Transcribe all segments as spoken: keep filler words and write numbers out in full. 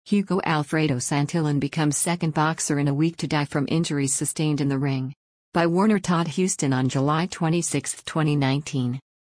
Hugo Alfredo Santillan becomes second boxer in a week to die from injuries sustained in the ring. By Warner Todd Houston on July twenty-sixth, twenty nineteen.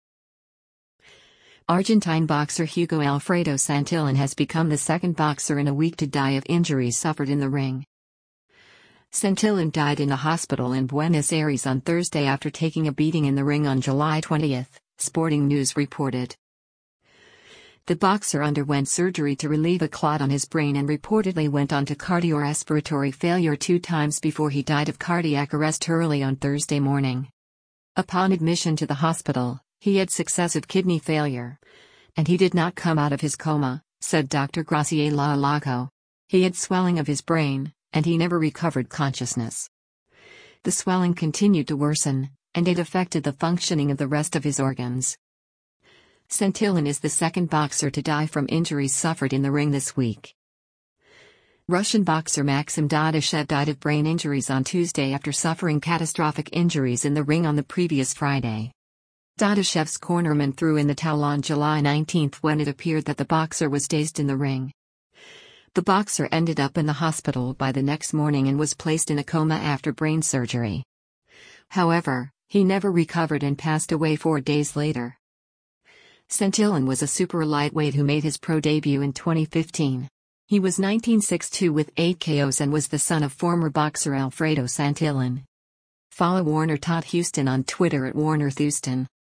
Argentine boxer Hugo Alfredo Santillan has become the second boxer in a week to die of injuries suffered in the ring. Santillan died in a hospital in Buenos Aires on Thursday after taking a beating in the ring on July twentieth, Sporting News reported. The boxer underwent surgery to relieve a clot on his brain and reportedly went on to cardiorespiratory failure two times before he died of cardiac arrest early on Thursday morning. Upon admission to the hospital, he had successive kidney failure. And he did not come out of his coma, said Doctor Graciela Alago. He had swelling of his brain, and he never recovered consciousness. The swelling continued to worsen, and it affected the functioning of the rest of his organs. Santillan is the second boxer to die from injuries suffered in the ring this week. Russian boxer Maxim Dadashev died of brain injuries on Tuesday after suffering catastrophic injuries in the ring on the previous Friday. Dadashev's cornerman threw in the towel on July nineteenth when it appeared that the boxer was dazed in the ring. The boxer ended up in the hospital by the next morning and was placed in a coma after brain surgery. However, he never recovered and passed away four days later. Santillan was a super lightweight who made his pro debut in twenty fifteen. He was nineteen six two with eight K Os and was the son of former boxer Alfredo Santillan. Follow Warner Todd Houston on Twitter at Warner Houston.